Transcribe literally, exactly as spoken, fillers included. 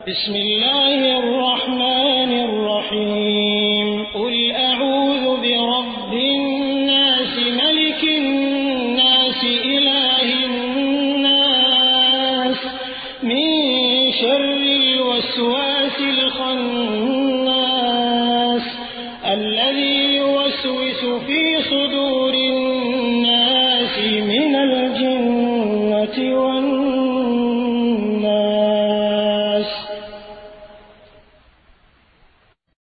بسم الله الرحمن الرحيم قل أعوذ برب الناس ملك الناس إله الناس من شر الوسواس الخناس الذي يوسوس في صدور الناس من الجنة